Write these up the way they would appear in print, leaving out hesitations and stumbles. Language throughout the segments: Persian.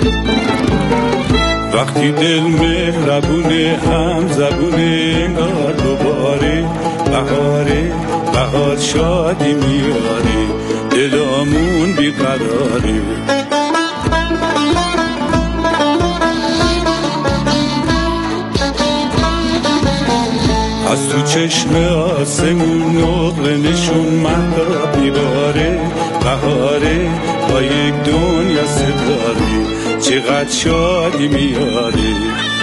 وقتی دل مهربونه هم زبونه انگار دوباره بهاره بهار شادی میاره دلامون بیقراره از تو چشم آسمون نقل نشون مهتاب میباره بهاره با یک دنیا ستاره چقدر شادی میاره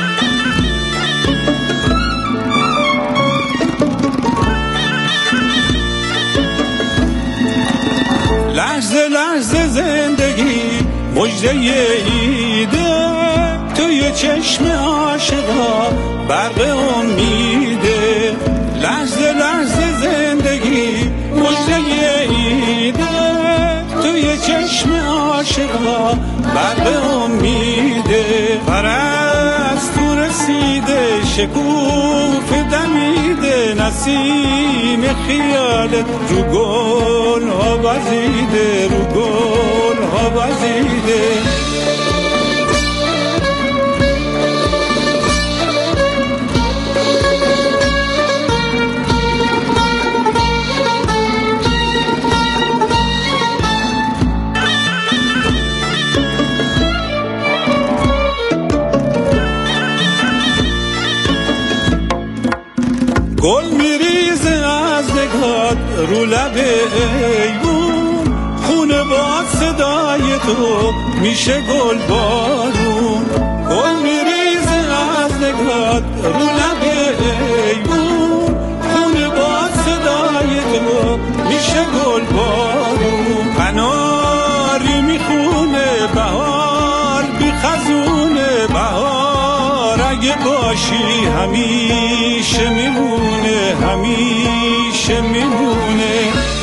لحظه لحظه زندگی مژده ایده توی چشم عاشقا برق امیده لحظه لحظه زندگی مژده ایده توی چشم عاشقا برق امیده پرستو رسیده شکوف دمیده نسیم خیالت رو گل ها وزیده رو گل ها وزیده گل میریزه از نگات رو لب ایوون خونه با صدای تو میشه گل بارون گل میریزه از نگات رو لب ایوون خونه با صدای تو میشه گل بارون قناری میخونه بهار بی خزونه بهار اگه باشی همیشه میمونه همیشه میمونه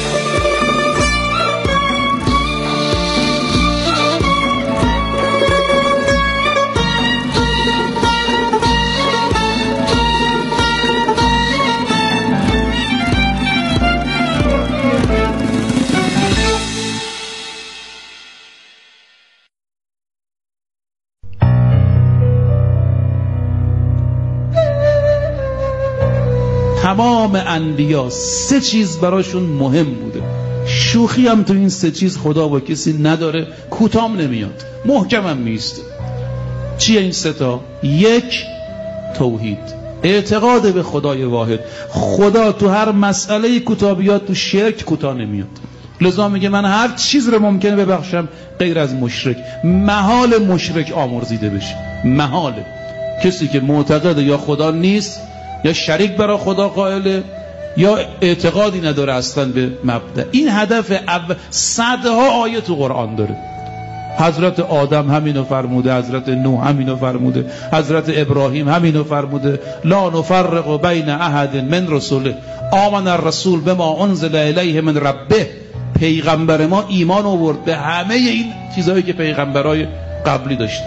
تمام انبیا 3 چیز براشون مهم بوده. شوخی هم تو این 3 چیز خدا با کسی نداره، کوتام نمیاد، محکمم میسته. چیه این 3 تا؟ 1 توحید، اعتقاد به خدای واحد. خدا تو هر مسئله کوتاه بیاد، تو شرک کوتاه نمیاد. لذا میگه من هر چیز رو ممکنه ببخشم غیر از مشرک. محال مشرک آمرزیده بشه، محاله. کسی که معتقد یا خدا نیست یا شریک برای خدا قائله یا اعتقادی نداره اصلا به مبدأ. این هدف اول. صدها آیه تو قرآن داره. حضرت آدم همینو فرموده، حضرت نوح همینو فرموده، حضرت ابراهیم همینو فرموده. لا نفرق بین احد من رسوله آمن الرسول بما انزل الیه من ربه. پیغمبر ما ایمان آورد به همه این چیزهایی که پیغمبرای قبلی داشتن.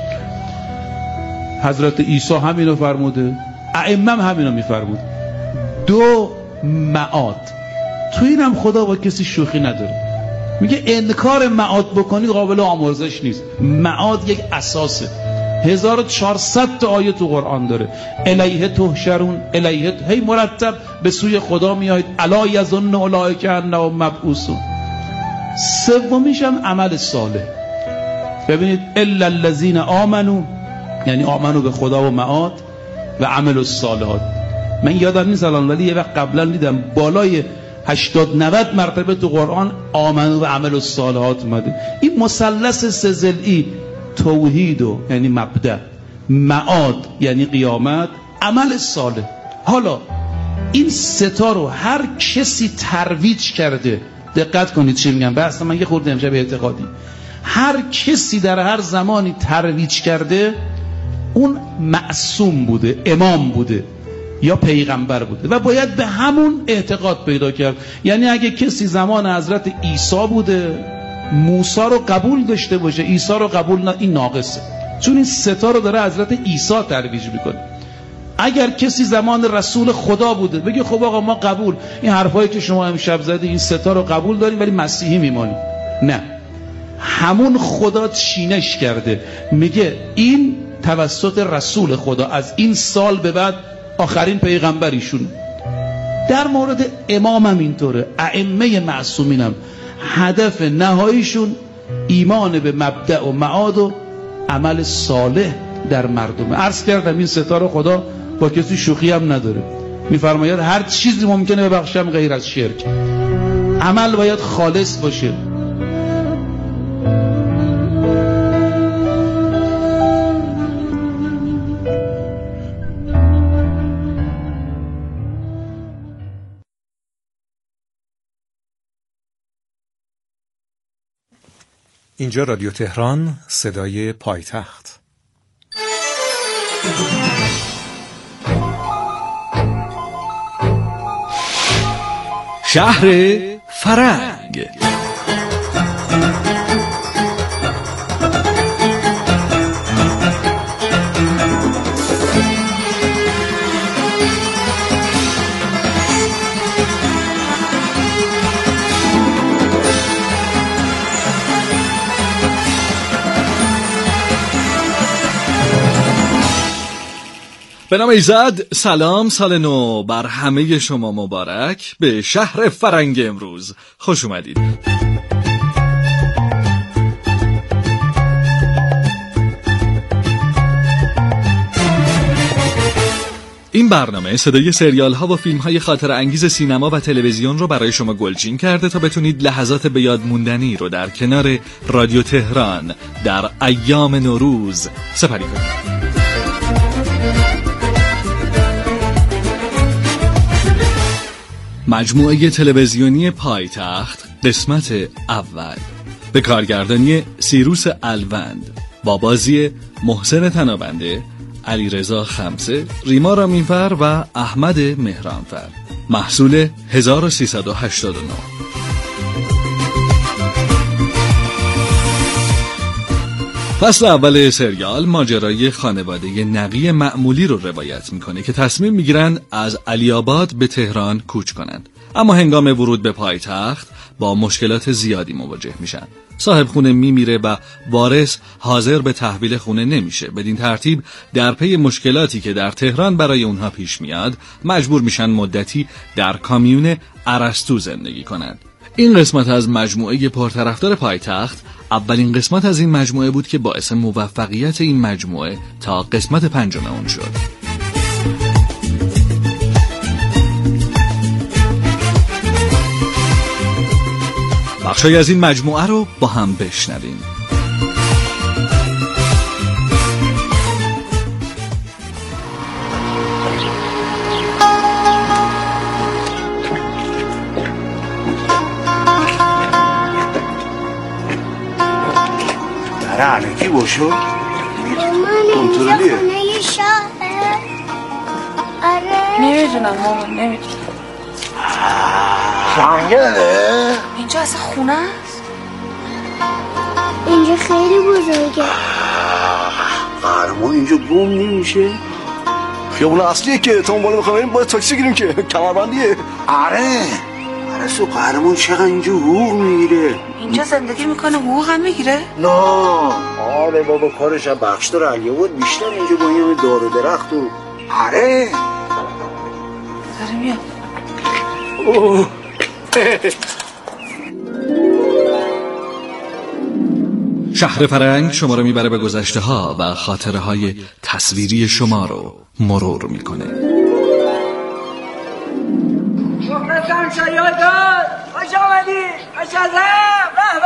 حضرت عیسی همینو فرموده، ائمه همینو میفرمود. 2 معاد. تو اینم خدا با کسی شوخی نداره. میگه انکار معاد بکنی قابل آمرزش نیست. معاد یک اساسه. 1400 تا آیه تو قرآن داره. الیه تحشرون، الیه هی مرتب به سوی خدا میایید. الا یظن اولئک انهم مبعوثون. 3میش هم عمل صالح. ببینید الا الذین آمنو، یعنی آمنو به خدا و معاد و عمل الصالحات. من یادم نیست الان ولی یه وقت قبلا دیدم بالای 80-90 مرتبه تو قرآن آمنو و عمل الصالحات اومده. این مثلث 3 ضلعی، توحید و یعنی مبدأ، معاد یعنی قیامت، عمل صالح. حالا این 3 تا رو هر کسی ترویج کرده، دقت کنید چی میگم، بحث من یه خورده امشب اعتقادی، هر کسی در هر زمانی ترویج کرده اون معصوم بوده، امام بوده یا پیغمبر بوده و باید به همون اعتقاد پیدا کرد. یعنی اگه کسی زمان حضرت عیسی بوده، موسی رو قبول داشته باشه، عیسی رو قبول این ناقصه، چون این 3 تا رو داره حضرت عیسی ترویج میکنه. اگر کسی زمان رسول خدا بوده بگه خب آقا ما قبول، این حرفایی که شما امشب زدی این 3 تا رو قبول داریم ولی مسیحی میمانیم. نه، همون خدا چینش کرده، میگه این توسط رسول خدا از این سال به بعد آخرین پیغمبریشون. در مورد امام هم اینطوره، ائمه معصومینم هدف نهاییشون ایمان به مبدأ و معاد و عمل صالح در مردم. عرض کردم این ستاره خدا با کسی شوخی هم نداره، میفرماید هر چیزی ممکنه ببخشم غیر از شرک. عمل باید خالص باشه. اینجا رادیو تهران، صدای پایتخت. شهر فرنگ. به نام ایزد، سلام، سال نو بر همه شما مبارک. به شهر فرنگ امروز خوش اومدید. این برنامه صدای سریال ها و فیلم های خاطره انگیز سینما و تلویزیون رو برای شما گلچین کرده تا بتونید لحظات به یاد موندنی رو در کنار رادیو تهران در ایام نوروز سپری کنید. مجموعه تلویزیونی پایتخت قسمت اول به کارگردانی سیروس الوند با بازی محسن تنابنده، علیرضا خمسه، ریما رامینفر و احمد مهرانفر. محصول 1389. فصل اول سریال ماجرای خانواده نقی معمولی رو روایت میکنه که تصمیم میگیرن از علی آباد به تهران کوچ کنند، اما هنگام ورود به پایتخت با مشکلات زیادی مواجه میشن. صاحب خونه میمیره و وارث حاضر به تحویل خونه نمیشه. بدین ترتیب در پی مشکلاتی که در تهران برای اونها پیش میاد مجبور میشن مدتی در کامیون ارسطو زندگی کنند. این قسمت از مجموعه پرطرفدار پایتخت اولین قسمت از این مجموعه بود که باعث موفقیت این مجموعه تا قسمت 5 اون شد. بخشی از این مجموعه رو با هم بشنویم. علکی باشو کنترلیه. نمیدونم مامان، نمیدونم. جنگله؟ اینجا اصلا خونه است؟ اینجا خیلی بزرگه. قهرمان اینجا گم نمیشه؟ خیابون اصلیه که تا اون بالا بخوام بریم باید تاکسی گیریم که کمربندیه. آره سو قهرمان چقدر اینجا حقوق میگیره؟ اینجا زندگی میکنه حقوق هم میگیره؟ نه آره بابا، کارش هم بخشدار علیه بود بیشتر اینجا با این دار و درخت و آره داره میاد. شهر فرنگ شما رو میبره به گذشته ها و خاطره های تصویری شما رو مرور میکنه. شهرتان شیادان خوش آمدی، خوش ازم، به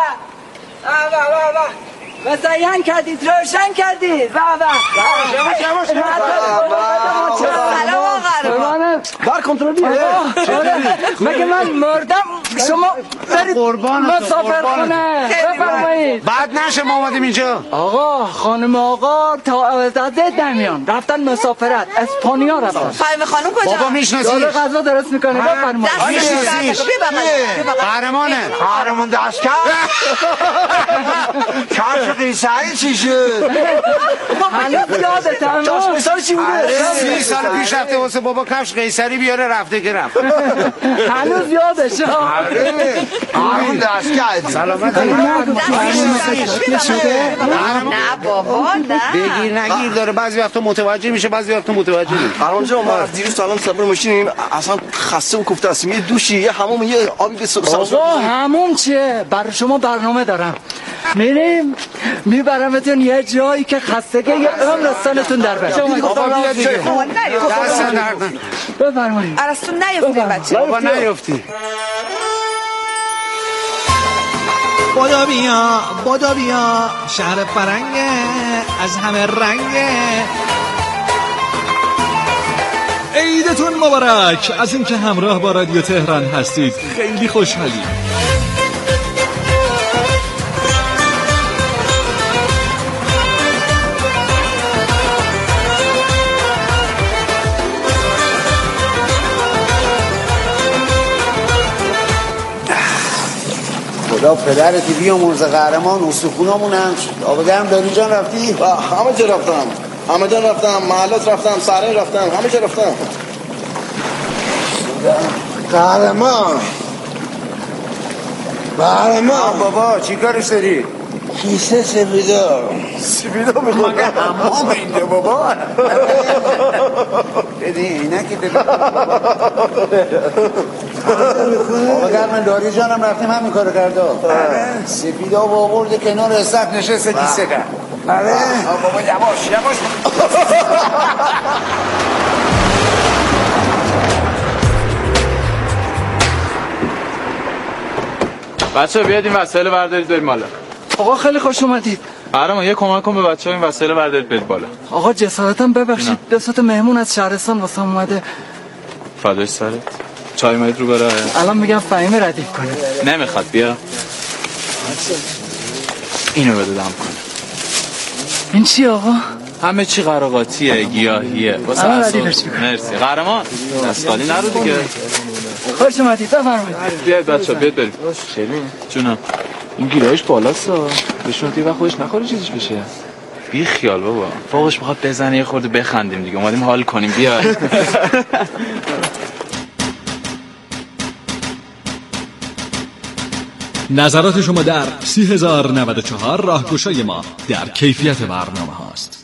به مزین کردید، روشن کردید، به سلام آقا بر کنترلیه. مگه من مردم شما برید مسافرخونه بفرمایید. بعد نشه ما اومدیم اینجا. آقا خانم آقا تا اوزده دمیان رفتن مسافرت، اسپانیا رفتن. خانم خانم کجا؟ بابا میشناسی؟ داره غذا درست میکنه بفرمایید. میشناسیش؟ قهرمان دست کرد. کفش قیصری چی شد؟ هنوز یادتم کفش قیصری چی بوده؟ 30 سال پیش رفته واسه بابا کفش قیصری بیاره، رفته که رفت. هنوز یادشه. همون دست کرد سلامت شده؟ نه بابا نه بگیر نگیر داره، بعضی وقتا متوجه میشه بعضی وقتا متوجه نمیشه. قرار جان ما از دیروز تا الان سوار ماشینیم، اصلا خسته و کوفته هستیم. یه دوشی، یه حموم، یه آبی به سر. آقا حموم چیه؟ برای شما برنامه دارم. میریم میبرمتون یه جایی که خستگی یه عمر از سنتون در بره. آقا بیا دیگه دست درد بفرمایید. ارسطو نیفتیم بچه. بابا نیفتی. بدا بیا شهر فرنگه از همه رنگه. عیدتون مبارک. از اینکه همراه با رادیو تهران هستید خیلی خوشحالیم. خدا پدرتی بیا مرز قهرمان استخونامون هم شد. آب گرم داری جان رفتی؟ همه جا رفتم، همه جا رفتم، محلات رفتم، سرای رفتم، همه جا رفتم. قهرمان بابا چی کارش داری؟ کیسه سفیدا میخواد حمام اینجا بابا. بدی اینکی بدی آقا گرم داری جانم رفتیم همین کارو کرده. سفیدا با آورده کنار استف نشسته کیسه کرد. بابا یواش بچه بیاد این وسایل بردارید بریم بالا. آقا خیلی خوش اومدید. قهرمان یه کمک کن به بچه‌ها این وسایل بردارید برید بالا. آقا جسارتاً ببخشید بساط مهمون از شهرستان واسه اومده. فداش سرت. چای میاد رو برای الان میگم فهیمه ردیف کنه. نمیخواد بیا. اینو بده دم کنه. این چی آقا؟ همه چی قراقاتیه، گیاهیه. واسه مرسی. قهرمان دستقالی نرو دیگه. خوش اومدید بفرمایید. بیاید بچه‌ها بیاید بریم. شیرین جونم. این گیلاهش بالاست ها. بهشون دیگه خودش نخوره چیزش بشه. بی خیال بابا. فوقش میخواد بزنه یه خورده بخندیم دیگه. اومدیم حال کنیم بیا. نظرات شما در 30,094 راهگشای ما در کیفیت برنامه هاست.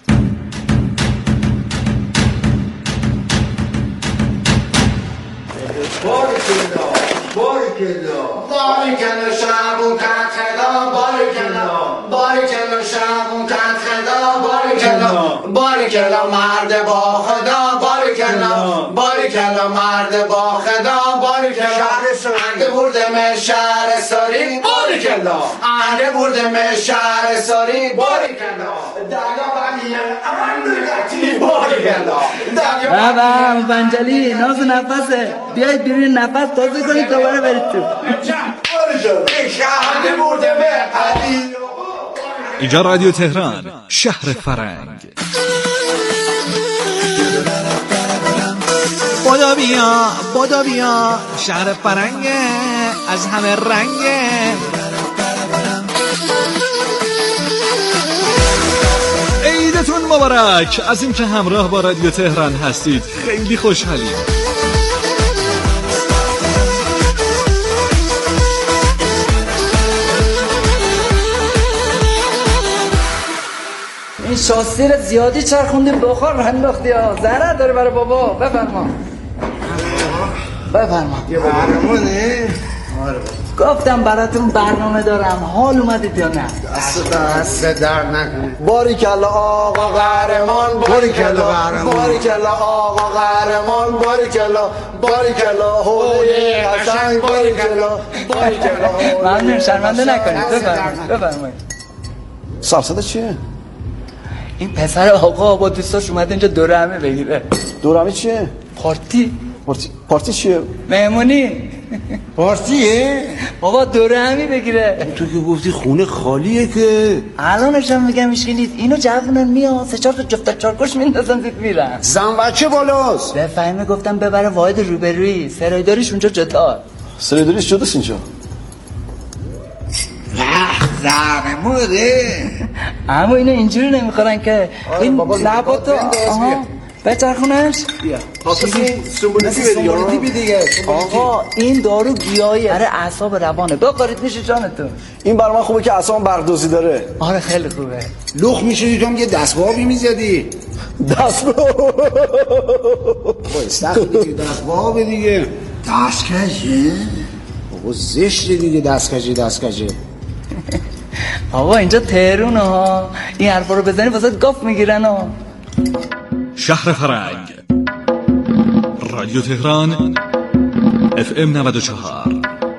باریکلا شبون تنخدا باریکلا شبون تنخدا باریکلا مرد با خدا باریکلا مرد با خدا باریکلا انده بردم شهر ساری باریکلا انده بردم شهر ساری باریکلا دریا بقیه امان نگتی باریکلا بابا بنجلی ناز نفسه بیایید بیرون نفس تازه کنید دوباره برید تو. اینجا رادیو تهران شهر فرنگ. بدا بیا شهر فرنگه از همه رنگه. عیدتون مبارک. از اینکه همراه با رادیو تهران هستید خیلی خوشحالیم. این شاسی رو زیادی چرخوندیم بخار انداختی ها. ضرر داره برای بابا. بفرما یه برنامه گفتم براتون برنامه دارم. حال اومدید یا نه؟ دست در نکنه. باریکلا آقا قهرمان باریکلا آقا قهرمان باریکلا هوی قشنگ باریکلا ممنون شرمنده نکنید. بفرمایید. سرسده چیه؟ این پسر آقا با دوستاش اومده اینجا دوره همه بگیره. دوره همه چیه؟ پارتی چیه؟ مهمونی. پارتیه؟ بابا دوره همی بگیره. تو که گفتی خونه خالیه که. الانش هم میگم میشکی نیست. اینو جوونن میاد 3-4 تا جفت چارکش میندازن زید میرن. زن بچه بالاست. به فهمه گفتم ببره واحد روبرویی. سرایداریش اونجا جدا. سرایداریش جداست اینجا. زرموده. اما اینو اینجوری نمیخورن که این لباتو بچرخونش بیا حافظی سنبولیتی بی دیگه. آقا این دارو گیاهیه، برای اعصاب روانه. بخورید میشه جانتون. این برای من خوبه که اعصابم برق‌دوزی داره. آره خیلی خوبه. لخ میشدی تو هم یه دستبابی میزدی. دستباب بای سخت دیگه دستباب دیگه. دستکشه بابا زشت دیگه دستکشه. آقا اینجا تهرونه ها، این حرفا رو بزنی واسه گاف میگیرن ها. شهر فرنگ، رادیو تهران، FM 94.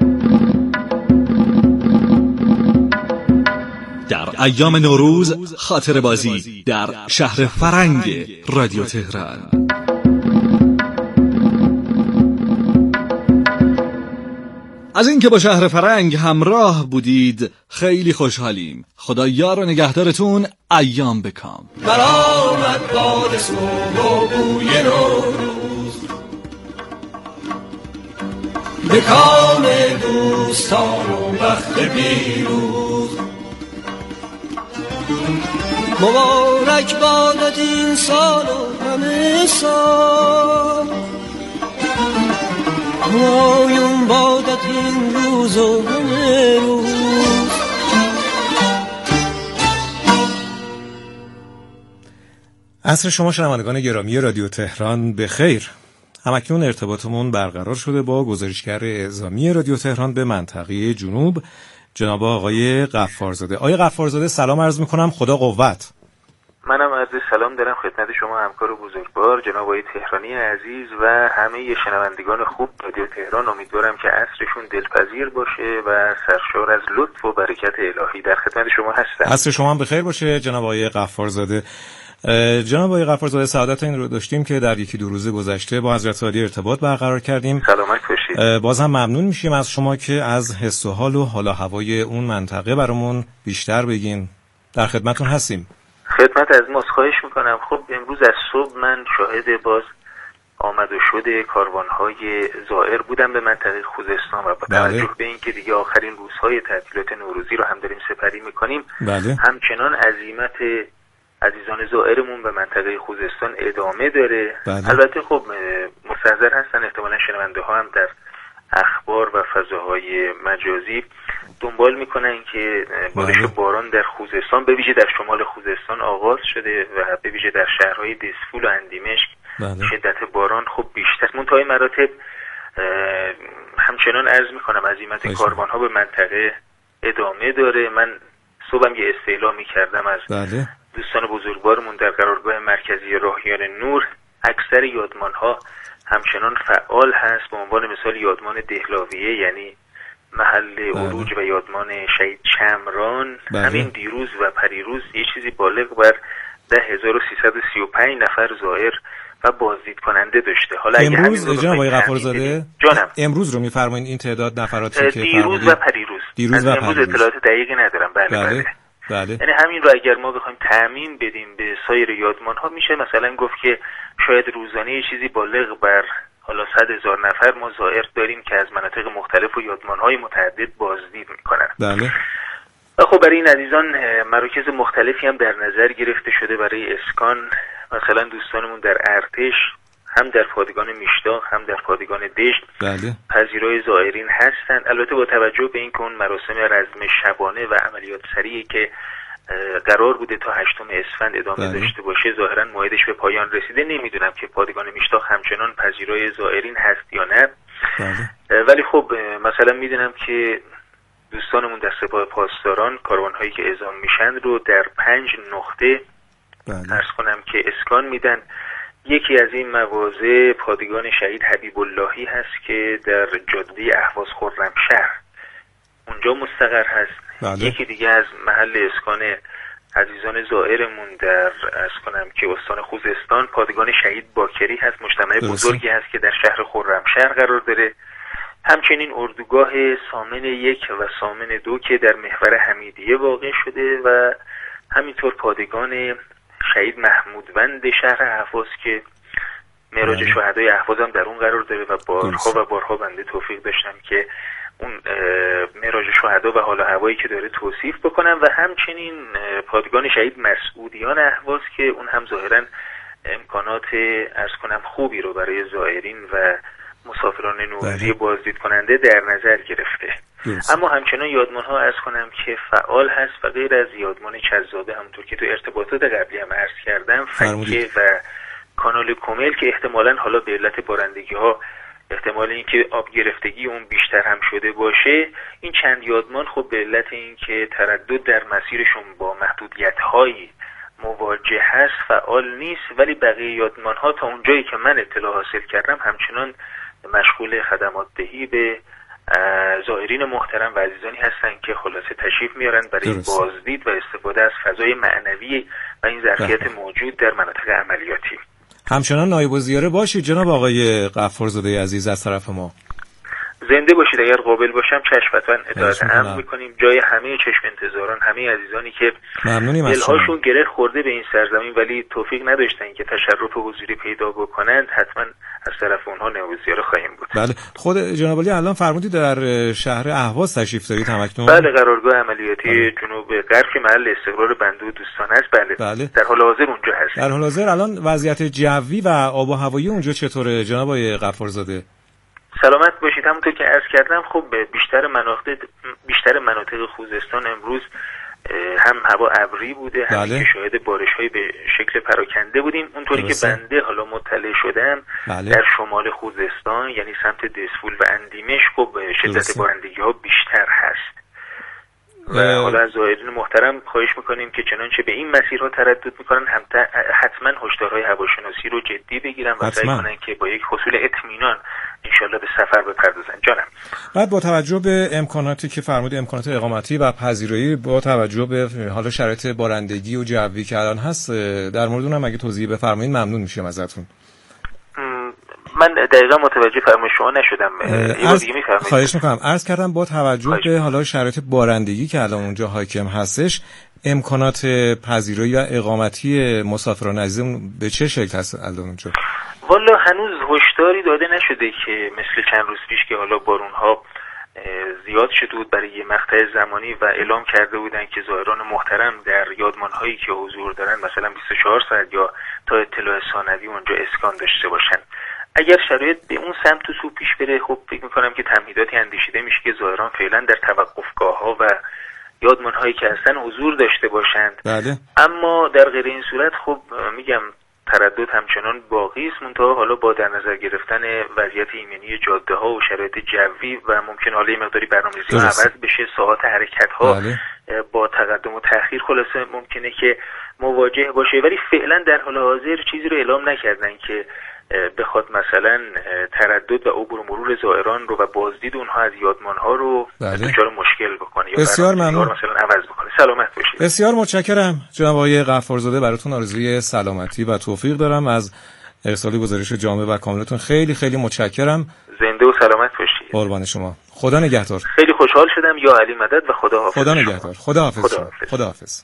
در ایام نوروز خاطر بازی در شهر فرنگ رادیو تهران. از اینکه با شهر فرنگ همراه بودید خیلی خوشحالیم. خدا یار و نگهدارتون. ایام بکام. برآمد باد صبح و بوی نوروز، به کام دوستان و بخت پیروز. مبارک بادت این سال و همه سال، همایون بادت این روز و همه روز. عصر شما شنوندگان گرامی رادیو تهران به خیر. همکنون ارتباطمون برقرار شده با گزارشگر اعزامی رادیو تهران به منطقه جنوب، جناب آقای غفارزاده. آقای غفارزاده سلام عرض میکنم، خدا قوت. منم عرض سلام دارم خدمت شما همکار بزرگوار جناب آقای تهرانی عزیز و همه شنوندگان خوب رادیو تهران. امیدوارم که عصرشون دلپذیر باشه و سرشار از لطف و برکت الهی. در خدمت شما هستم. عصر شما هم بخیر باشه جناب آقای غفارزاده. جناب آقای غفارزاده سعادت این رو داشتیم که در یکی دو روز گذشته با حضرت عالی ارتباط برقرار کردیم. سلامت باشید. باز هم ممنون میشیم از شما که از حس و حال و حال و هوای اون منطقه برامون بیشتر بگین. در خدمتون هستیم. خدمت از ماست، خواهش میکنم. خب امروز از صبح من شاهد باز آمد و شد کاروان‌های زائر بودم به منطقه خوزستان و با توجه به اینکه دیگه آخرین روزهای تعطیلات نوروزی رو هم داریم سپری میکنیم، همچنان عزیمت عزیزان زائرمون به منطقه خوزستان ادامه داره. البته خب مستحضر هستن احتمالا شنونده ها هم در اخبار و فضاهای مجازی دنبال میکنن که بارش باران در خوزستان به ویژه در شمال خوزستان آغاز شده و به ویژه در شهرهای دسفول و اندیمشک شدت باران خب بیشتر. منتهای مراتب همچنان عرض میکنم عزیمت کاروان ها به منطقه ادامه داره. من صبحم یه استعلامی کردم از دوستان بزرگوارمون در قرارگاه مرکزی راهیان نور. اکثر یادمان ها همچنان فعال هست. به عنوان مثال یادمان دهلاویه یعنی محل عروج و یادمان شهید چمران همین دیروز و پریروز یه چیزی بالغ بر 10,335 نفر زائر و بازدید کننده داشته. حالا امروز جناب آقای غفارزاده جانم امروز رو میفرمایید این تعداد نفراتی که دیروز و پریروز امروز اطلاعات دقیقی ندارم. بله. یعنی همین رو اگر ما بخوایم تعمیم بدیم به سایر یادمان ها میشه مثلا گفت که شاید روزانه یه چیزی بالغ بر حالا 100,000 نفر ما زائر داریم که از مناطق مختلف و یادمان های متعدد بازدید میکنن. بله. و خب برای این عزیزان مراکز مختلفی هم در نظر گرفته شده برای اسکان. مثلا دوستانمون در ارتش هم در پادگان میشتاق هم در پادگان دشت پذیرای زائرین هستند. البته با توجه به اینکه اون مراسم رزم شبانه و عملیات سریعی که قرار بوده تا 8 اسفند ادامه داشته باشه ظاهرا موعدش به پایان رسیده. نمیدونم که پادگان میشتاق همچنان پذیرای زائرین هست یا نه. ولی خب مثلا میدونم که دوستانمون در سپاه پاسداران کاروان هایی که اعزام میشن رو در 5 نقطه عرض کنم که اسکان میدن. یکی از این مواضع پادگان شهید حبیب اللهی هست که در جاده اهواز خرمشهر اونجا مستقر هست. یکی دیگه از محل اسکان عزیزان زائرمون در عرض کنم که استان خوزستان پادگان شهید باکری هست، مجتمع بزرگی هست که در شهر خرمشهر قرار داره. همچنین اردوگاه سامن 1 و سامن 2 که در محور حمیدیه واقع شده و همینطور پادگان شهید محمودوند شهر اهواز که معراج شهدای اهواز هم در اون قرار داره و بارها بنده توفیق داشتم که اون معراج شهدا و حال و هوایی که داره توصیف بکنم. و همچنین پادگان شهید مسعودیان اهواز که اون هم ظاهرا امکانات عرض کنم خوبی رو برای زائرین و مسافران نوروزی بازدید کننده در نظر گرفته. اما همچنان یادمان ها عرض کنم که فعال هست و غیر از یادمان چزاده همونطور که تو ارتباطات قبلی هم عرض کردم فکه و کانال کومل که احتمالاً حالا به علت بارندگی ها احتمال اینکه آب گرفتگی اون بیشتر هم شده باشه، این چند یادمان خب به علت اینکه تردد در مسیرشون با محدودیت‌هایی مواجه هست فعال نیست، ولی بقیه یادمان ها تا اونجایی که من اطلاع حاصل کردم همچنان مشغول خدمات دهی به زائرین محترم و عزیزانی هستن که خلاصه تشریف میارن برای بازدید و استفاده از فضای معنوی و این ظرفیت موجود در مناطق عملیاتی. همچنان نایب الزیاره باشید جناب آقای غفارزاده عزیز از طرف ما. زنده باشید. اگر قابل باشم چشمتاً اطاعت امر میکنیم جای همه چشم انتظاران، همه عزیزانی که دلهاشون گره خورده به این سرزمین ولی توفیق نداشتن که تشرف حضوری پیدا بکنند، حتما از طرف اونها نایب الزیاره خواهیم بود. بله. خود جناب عالی الان فرمودید در شهر اهواز تشریف دارید همکنون؟ بله، قرارگاه عملیاتی جنوب غرب که محل استقرار بنده و دوستان است. بله. در حال حاضر اونجا هست. در حال حاضر الان وضعیت جوی و آب و هوایی اونجا چطوره جناب آقای غفارزاده؟ سلامت باشید. همونطور که عرض کردم خب بیشتر مناطق خوزستان امروز هم هوا ابری بوده، هم که شاهد بارش‌های به شکل پراکنده بودیم. اونطوری که بنده حالا مطلع شدم در شمال خوزستان یعنی سمت دسفول و اندیمش خب شدت بارندگی‌ها بیشتر هست و حالا از زائرین محترم خواهش میکنیم که چنانچه به این مسیرها تردد میکنن حتما هشدارهای هواشناسی رو جدی بگیرن و سعی کنن که با یک حصول اطمینان انشالله به سفر بپردازن. جانم. بعد با توجه به امکاناتی که فرمودید، امکانات اقامتی و پذیرایی، با توجه به حالا شرایط بارندگی و جوی که الان هست، در مورد اونم اگه توضیح بفرمایید ممنون میشم ازتون. من دقیقا متوجه فرمایش شما نشدم. خواهش میکنم. عرض کردم با توجه به حالا شرایط بارندگی که الان اونجا حاکم هستش، امکانات پذیرایی و اقامتی مسافران عزیزمون به چه شکل هست الان اونجا؟ والا هنوز هشداری داده نشده که مثل چند روز پیش که حالا بارونها زیاد شده بود برای یه مقطع زمانی و اعلام کرده بودن که زائران محترم در یادمان‌هایی که حضور دارن مثلا 24 ساعت یا تا اطلاع ثانوی اونجا اسکان داشته باشن. اگر شرایط به اون سمت و سو پیش بره خب فکر میکنم که تمهیداتی اندیشیده میشه که زائران فعلا در توقفگاه‌ها و یادمان‌هایی که هستن حضور داشته باشند. بله. اما در غیر این صورت خب میگم تردد همچنان باقی است، منتها حالا با در نظر گرفتن وضعیت ایمنی جاده‌ها و شرایط جوی و ممکن حالا مقداری برنامه‌ریزی عوض بشه، ساعات حرکت‌ها با تقدم و تأخیر خلاصه ممکنه که مواجه باشه، ولی فعلا در حال حاضر چیزی رو اعلام نکردن که بخواد مثلا تردد و عبور و مرور زائران رو و بازدید اونها از یادمان‌ها رو دچار مشکل بکنه یا بسیار ممنون مثلا عوض بکنه. سلامت باشید. بسیار متشکرم جناب آقای غفارزاده، براتون آرزوی سلامتی و توفیق دارم. از ارسال گزارش جامع و کاملتون خیلی خیلی متشکرم. زنده و سلامت باشید. قربان شما. خدا نگهدار. خیلی خوشحال شدم. یا علی مدد و خدا حافظ. خدا نگهدار. خدا حافظ. خدا حافظ.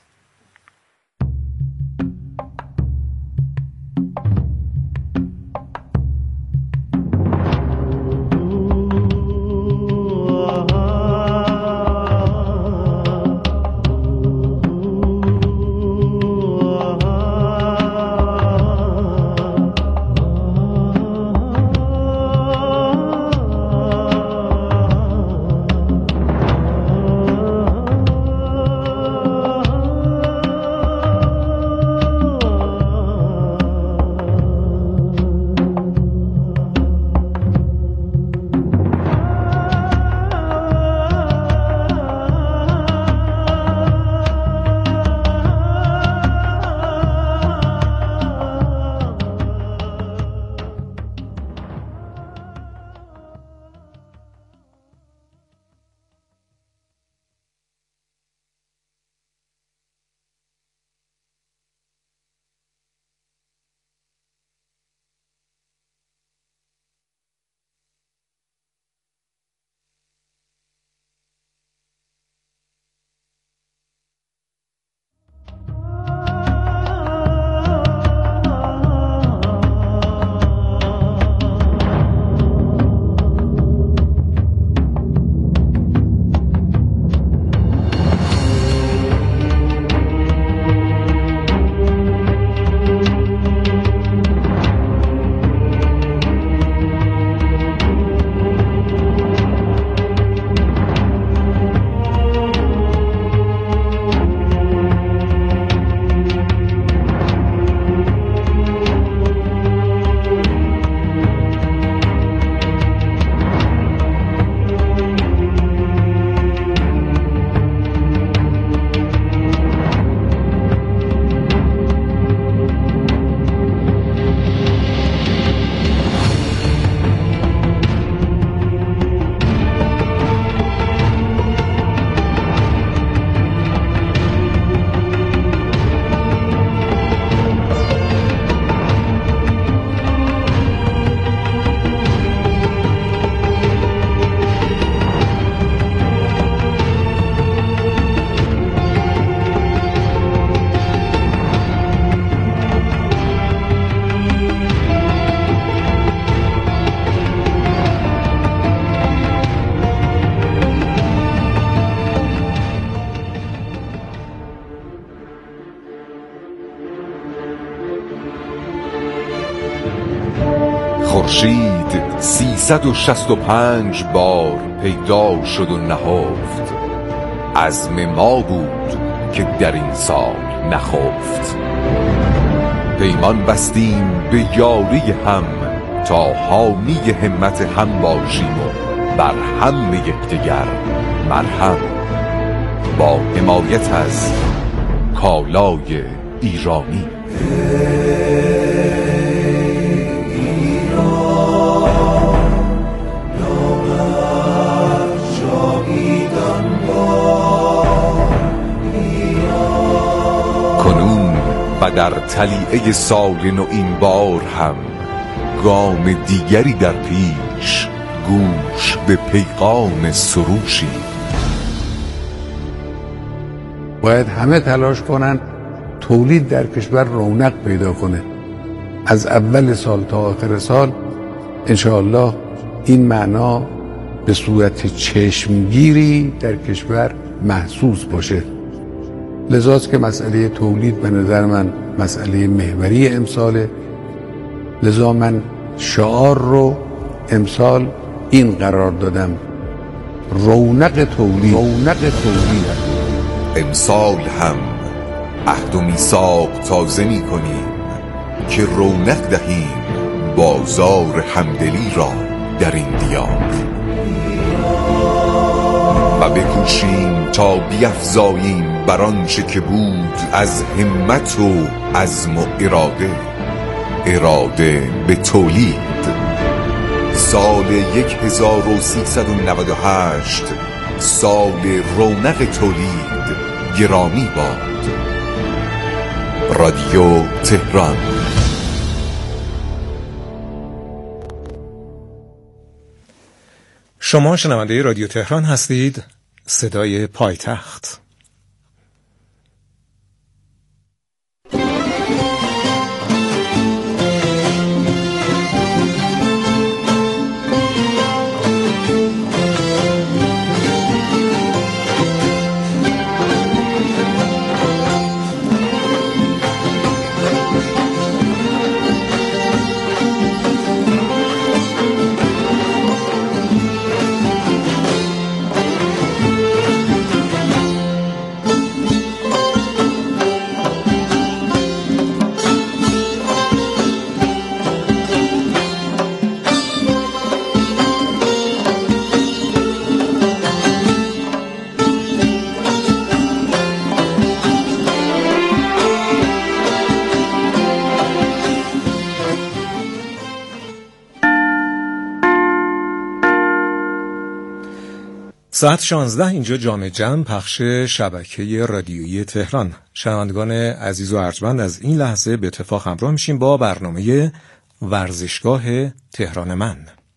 خورشید 365 بار پیدا شد و نهفت، عزم ما بود که در این سال نخفت. پیمان بستیم به یاری هم تا حامی همت هم باشیم و بر هم یکدیگر مرهم، با حمایت از کالای ایرانی. کنون و در طلیعه سال نو این بار هم گام دیگری در پیش، گوش به پیغام سروشی. باید همه تلاش کنن تولید در کشور رونق پیدا کنه. از اول سال تا آخر سال انشاءالله این معنا به صورت چشمگیری در کشور محسوس باشه. لذاست که مسئله تولید به نظر من مسئله محوری امساله. لذا من شعار رو امسال این قرار دادم: رونق تولید. رونق تولید. امسال هم عهد و میثاق تازه می کنیم که رونق دهیم بازار همدلی را در این دیار، و بکوشیم تا بیفزاییم بر آنچه که بود از همت و عزم و اراده به تولید. سال 1398 سال رونق تولید گرامی باد. رادیو تهران. شما شنونده رادیو تهران هستید. صدای پایتخت. ساعت 16 اینجا جام جم، پخش شبکه رادیویی تهران. شنوندگان عزیز و ارجمند، از این لحظه به اتفاق همراه میشیم با برنامه ورزشگاه تهران من.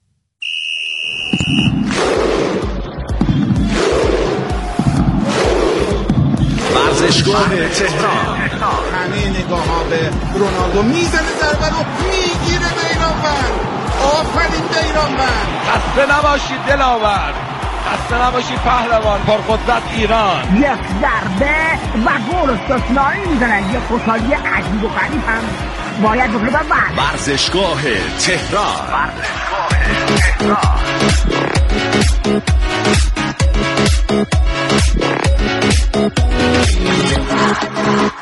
ورزشگاه تهران. همه نگاه ها به رونالدو، میزنه ضربه رو میگیره بیرانوند. آفرین بیرانوند. خسته نباشید دلاور، خسته نباشید پهلوان، پرقدرت ایران. یک ضربه و گل استثنایی میزنن. یک خوشحالی عجیب و غریب هم باید بکنه. ورزشگاه تهران. ورزشگاه تهران.